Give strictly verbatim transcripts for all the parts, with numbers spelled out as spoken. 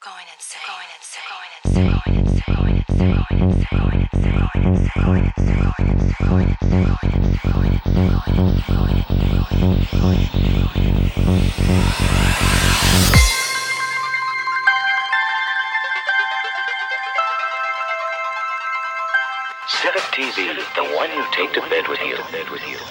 going insane, going insane, going insane, going insane, going insane, going insane, going insane, going insane, going insane, going insane, going insane, going Set up T V, the one you take to bed with you. Bed with you.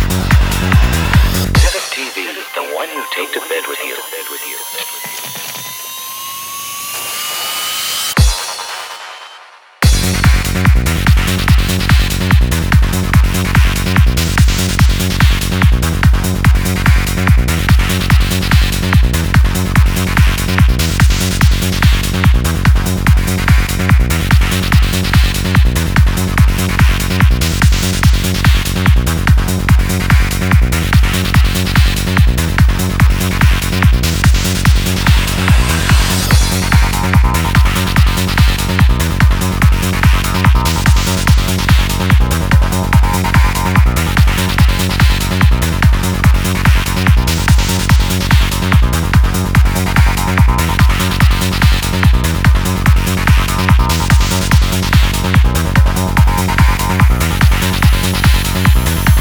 Take to bed with you. Bed with you. Bed with you.